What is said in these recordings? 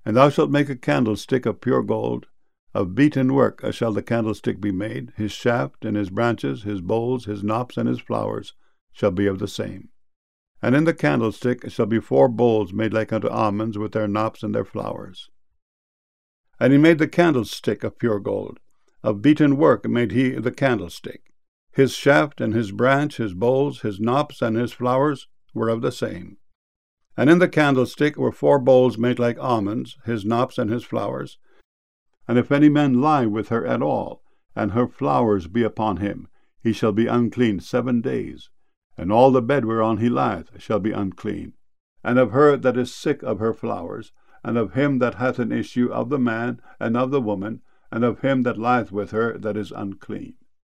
And thou shalt make a candlestick of pure gold. Of beaten work shall the candlestick be made. His shaft and his branches, his bowls, his knops, and his flowers shall be of the same. And in the candlestick shall be 4 bowls made like unto almonds, with their knops and their flowers. And he made the candlestick of pure gold. Of beaten work made he the candlestick. His shaft and his branch, his bowls, his knops, and his flowers were of the same. And in the candlestick were 4 bowls made like almonds, his knops and his flowers. And if any man lie with her at all, and her flowers be upon him, he shall be unclean 7 days. And all the bed whereon he lieth shall be unclean. And of her that is sick of her flowers, and of him that hath an issue, of the man and of the woman, and of him that lieth with her that is unclean.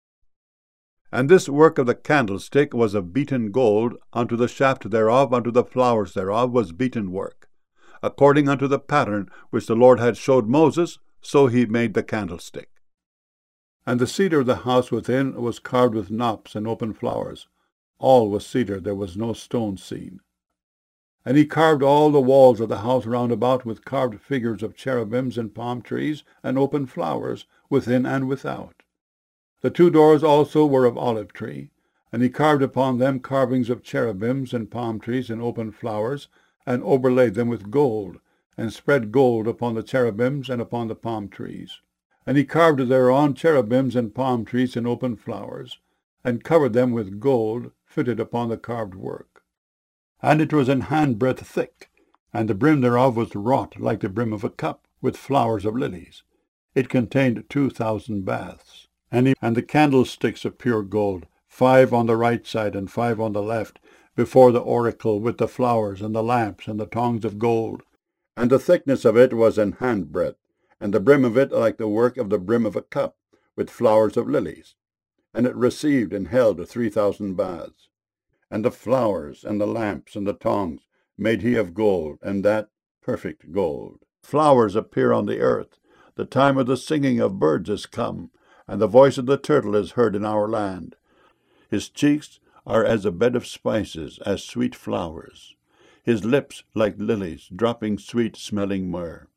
And this work of the candlestick was of beaten gold. Unto the shaft thereof, unto the flowers thereof, was beaten work. According unto the pattern which the Lord had showed Moses, so he made the candlestick. And the cedar of the house within was carved with knops and open flowers. All was cedar, there was no stone seen. And he carved all the walls of the house round about with carved figures of cherubims and palm trees and open flowers, within and without. The 2 doors also were of olive tree, and he carved upon them carvings of cherubims and palm trees and open flowers, and overlaid them with gold, and spread gold upon the cherubims and upon the palm trees. And he carved thereon cherubims and palm trees and open flowers, and covered them with gold fitted upon the carved work. And it was an handbreadth thick, and the brim thereof was wrought like the brim of a cup, with flowers of lilies. It contained 2,000 baths. And the candlesticks of pure gold, 5 on the right side and 5 on the left, before the oracle, with the flowers and the lamps and the tongs of gold. And the thickness of it was an handbreadth, and the brim of it like the work of the brim of a cup, with flowers of lilies. And it received and held 3,000 baths. And the flowers and the lamps and the tongs made he of gold, and that perfect gold. Flowers appear on the earth. The time of the singing of birds is come, and the voice of the turtle is heard in our land. His cheeks are as a bed of spices, as sweet flowers. His lips like lilies, dropping sweet-smelling myrrh.